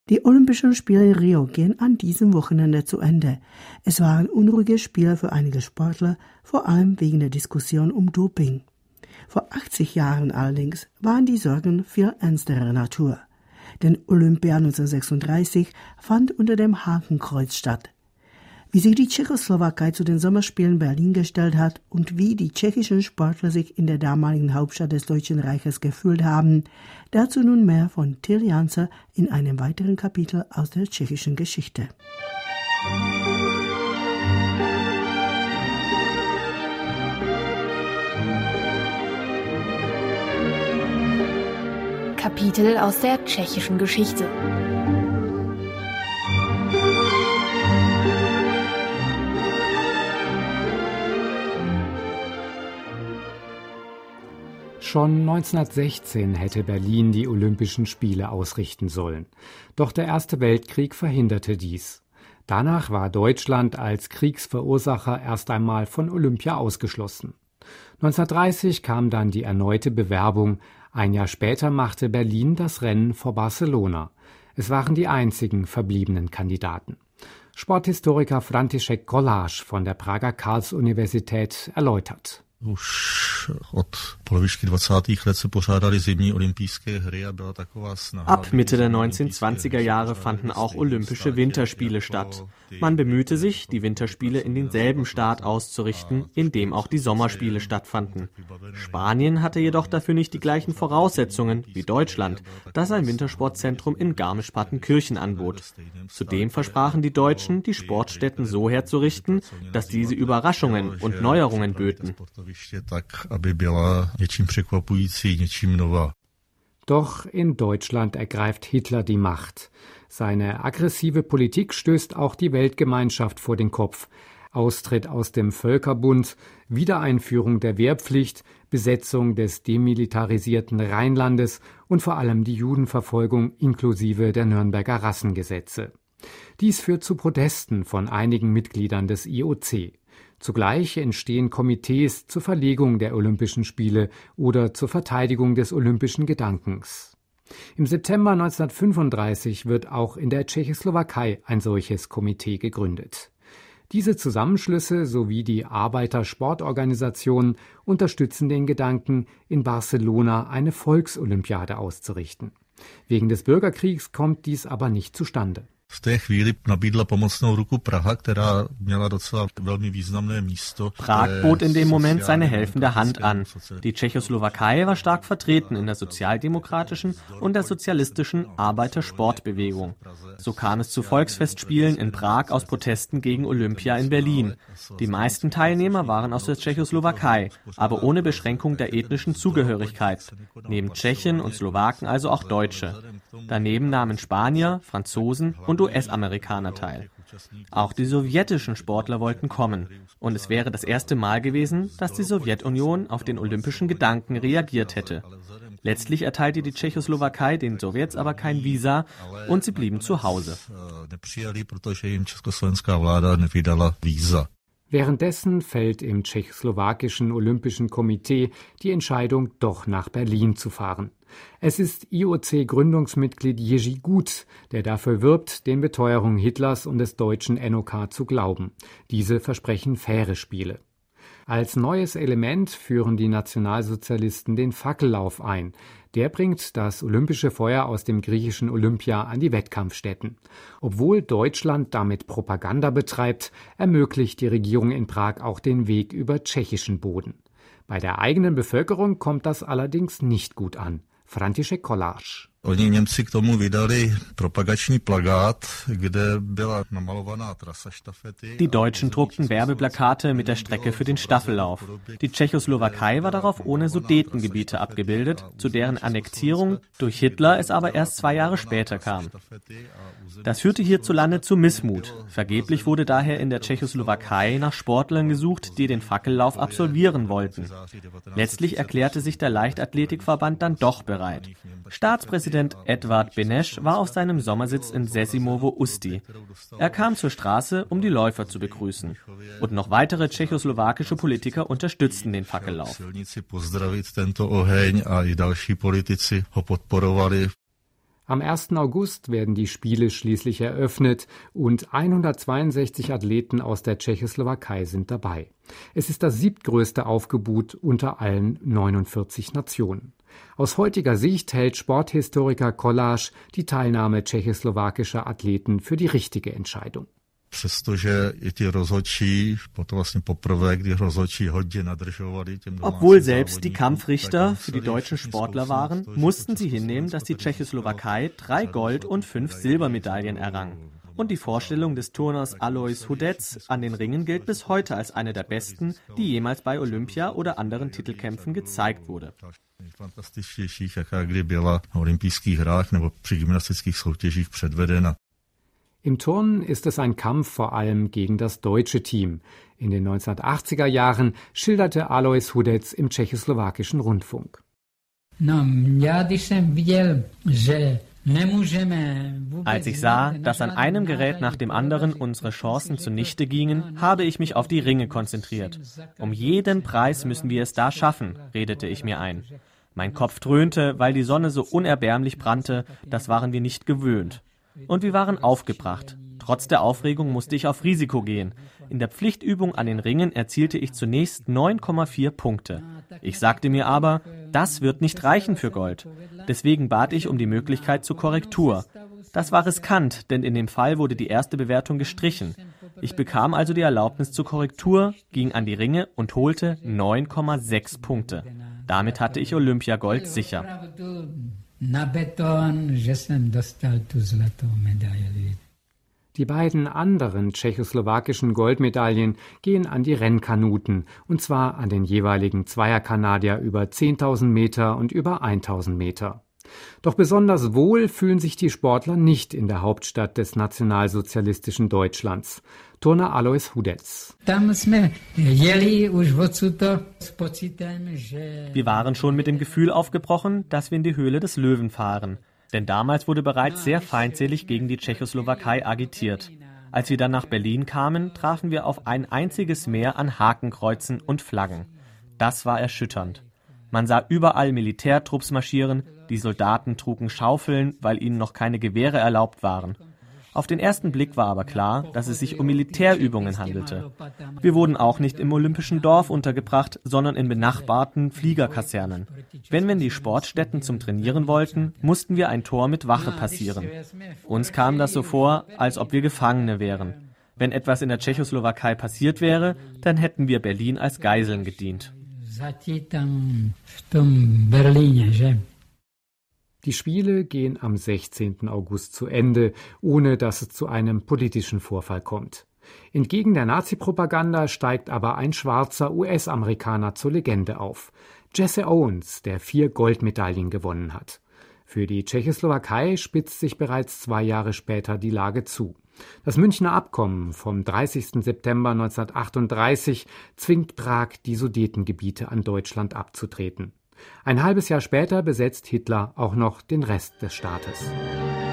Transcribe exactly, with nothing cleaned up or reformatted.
Die Olympischen Spiele in Rio gehen an diesem Wochenende zu Ende. Es waren unruhige Spiele für einige Sportler, vor allem wegen der Diskussion um Doping. Vor achtzig Jahren allerdings waren die Sorgen viel ernsterer Natur. Denn Olympia neunzehnhundertsechsunddreißig fand unter dem Hakenkreuz statt. Wie sich die Tschechoslowakei zu den Sommerspielen Berlin gestellt hat und wie die tschechischen Sportler sich in der damaligen Hauptstadt des Deutschen Reiches gefühlt haben, dazu nun mehr von Till Janzer in einem weiteren Kapitel aus der tschechischen Geschichte. Kapitel aus der tschechischen Geschichte. Schon neunzehnhundertsechzehn hätte Berlin die Olympischen Spiele ausrichten sollen. Doch der Erste Weltkrieg verhinderte dies. Danach war Deutschland als Kriegsverursacher erst einmal von Olympia ausgeschlossen. neunzehnhundertdreißig kam dann die erneute Bewerbung. Ein Jahr später machte Berlin das Rennen vor Barcelona. Es waren die einzigen verbliebenen Kandidaten. Sporthistoriker František Kolář von der Prager Karls-Universität erläutert. Ab Mitte der neunzehnhundertzwanziger Jahre fanden auch Olympische Winterspiele statt. Man bemühte sich, die Winterspiele in denselben Staat auszurichten, in dem auch die Sommerspiele stattfanden. Spanien hatte jedoch dafür nicht die gleichen Voraussetzungen wie Deutschland, das ein Wintersportzentrum in Garmisch-Partenkirchen anbot. Zudem versprachen die Deutschen, die Sportstätten so herzurichten, dass diese Überraschungen und Neuerungen böten. Doch in Deutschland ergreift Hitler die Macht. Seine aggressive Politik stößt auch die Weltgemeinschaft vor den Kopf. Austritt aus dem Völkerbund, Wiedereinführung der Wehrpflicht, Besetzung des demilitarisierten Rheinlandes und vor allem die Judenverfolgung inklusive der Nürnberger Rassengesetze. Dies führt zu Protesten von einigen Mitgliedern des I O C. Zugleich entstehen Komitees zur Verlegung der Olympischen Spiele oder zur Verteidigung des olympischen Gedankens. Im September neunzehnhundertfünfunddreißig wird auch in der Tschechoslowakei ein solches Komitee gegründet. Diese Zusammenschlüsse sowie die Arbeitersportorganisationen unterstützen den Gedanken, in Barcelona eine Volksolympiade auszurichten. Wegen des Bürgerkriegs kommt dies aber nicht zustande. V té chvíli nabídla pomocnou ruku Praha, která měla docela velmi významné místo. Prag bot in dem Moment seine helfende Hand an. Die Tschechoslowakei war stark vertreten in der sozialdemokratischen und der sozialistischen Arbeitersportbewegung. So kam es zu Volksfestspielen in Prag aus Protesten gegen Olympia in Berlin. Die meisten Teilnehmer waren aus der Tschechoslowakei, aber ohne Beschränkung der ethnischen Zugehörigkeit. Neben Tschechen und Slowaken also auch Deutsche. Daneben nahmen Spanier, Franzosen und U S-Amerikaner teil. Auch die sowjetischen Sportler wollten kommen. Und es wäre das erste Mal gewesen, dass die Sowjetunion auf den olympischen Gedanken reagiert hätte. Letztlich erteilte die Tschechoslowakei den Sowjets aber kein Visa und sie blieben zu Hause. Währenddessen fällt im tschechoslowakischen Olympischen Komitee die Entscheidung, doch nach Berlin zu fahren. Es ist I O C-Gründungsmitglied Jerzy Gut, der dafür wirbt, den Beteuerungen Hitlers und des deutschen N O K zu glauben. Diese versprechen faire Spiele. Als neues Element führen die Nationalsozialisten den Fackellauf ein. Der bringt das olympische Feuer aus dem griechischen Olympia an die Wettkampfstätten. Obwohl Deutschland damit Propaganda betreibt, ermöglicht die Regierung in Prag auch den Weg über tschechischen Boden. Bei der eigenen Bevölkerung kommt das allerdings nicht gut an. František Kolář. Oni Němci k tomu vydali propagační plakát, kde byla namalovaná trasa štafety. Die Deutschen druckten Werbeplakate mit der Strecke für den Staffellauf. Die Tschechoslowakei war darauf ohne Sudetengebiete abgebildet, zu deren Annektierung durch Hitler es aber erst zwei Jahre später kam. Das führte hierzulande zu Missmut. Vergeblich wurde daher in der Tschechoslowakei nach Sportlern gesucht, die den Fackellauf absolvieren wollten. Letztlich erklärte sich der Leichtathletikverband dann doch bereit. Staatspräsident Edvard Beneš war auf seinem Sommersitz in Sesimovo Ústí. Er kam zur Straße, um die Läufer zu begrüßen. Und noch weitere tschechoslowakische Politiker unterstützten den Fackellauf. Am ersten August werden die Spiele schließlich eröffnet und hundertzweiundsechzig Athleten aus der Tschechoslowakei sind dabei. Es ist das siebtgrößte Aufgebot unter allen neunundvierzig Nationen. Aus heutiger Sicht hält Sporthistoriker Kolář die Teilnahme tschechoslowakischer Athleten für die richtige Entscheidung. Obwohl selbst die Kampfrichter für die deutschen Sportler waren, mussten sie hinnehmen, dass die Tschechoslowakei drei Gold- und fünf Silbermedaillen errang. Und die Vorstellung des Turners Alois Hudec an den Ringen gilt bis heute als eine der besten, die jemals bei Olympia oder anderen Titelkämpfen gezeigt wurde. Nejfantastičtějších, jaká kdy byla na olympijských hrách nebo při gymnastických soutěžích předvedena. Im Turnen ist es ein Kampf vor allem gegen das deutsche Team. In den neunzehnhundertachtziger Jahren schilderte Alois Hudec im tschechoslowakischen Rundfunk. Als ich sah, dass an einem Gerät nach dem anderen unsere Chancen zunichte gingen, habe ich mich auf die Ringe konzentriert. Um jeden Preis müssen wir es da schaffen, redete ich mir ein. Mein Kopf dröhnte, weil die Sonne so unerbärmlich brannte, das waren wir nicht gewöhnt. Und wir waren aufgebracht. Trotz der Aufregung musste ich auf Risiko gehen. In der Pflichtübung an den Ringen erzielte ich zunächst neun Komma vier Punkte. Ich sagte mir aber, das wird nicht reichen für Gold. Deswegen bat ich um die Möglichkeit zur Korrektur. Das war riskant, denn in dem Fall wurde die erste Bewertung gestrichen. Ich bekam also die Erlaubnis zur Korrektur, ging an die Ringe und holte neun Komma sechs Punkte. Damit hatte ich Olympiagold sicher. Die beiden anderen tschechoslowakischen Goldmedaillen gehen an die Rennkanuten, und zwar an den jeweiligen Zweierkanadier über zehntausend Meter und über tausend Meter. Doch besonders wohl fühlen sich die Sportler nicht in der Hauptstadt des nationalsozialistischen Deutschlands. Turner Alois Hudec. Wir waren schon mit dem Gefühl aufgebrochen, dass wir in die Höhle des Löwen fahren. Denn damals wurde bereits sehr feindselig gegen die Tschechoslowakei agitiert. Als wir dann nach Berlin kamen, trafen wir auf ein einziges Meer an Hakenkreuzen und Flaggen. Das war erschütternd. Man sah überall Militärtrupps marschieren, die Soldaten trugen Schaufeln, weil ihnen noch keine Gewehre erlaubt waren. Auf den ersten Blick war aber klar, dass es sich um Militärübungen handelte. Wir wurden auch nicht im Olympischen Dorf untergebracht, sondern in benachbarten Fliegerkasernen. Wenn wir in die Sportstätten zum Trainieren wollten, mussten wir ein Tor mit Wache passieren. Uns kam das so vor, als ob wir Gefangene wären. Wenn etwas in der Tschechoslowakei passiert wäre, dann hätten wir Berlin als Geiseln gedient. Die Spiele gehen am sechzehnten August zu Ende, ohne dass es zu einem politischen Vorfall kommt. Entgegen der Nazi-Propaganda steigt aber ein schwarzer U S-Amerikaner zur Legende auf. Jesse Owens, der vier Goldmedaillen gewonnen hat. Für die Tschechoslowakei spitzt sich bereits zwei Jahre später die Lage zu. Das Münchner Abkommen vom dreißigsten September neunzehnhundertachtunddreißig zwingt Prag, die Sudetengebiete an Deutschland abzutreten. Ein halbes Jahr später besetzt Hitler auch noch den Rest des Staates.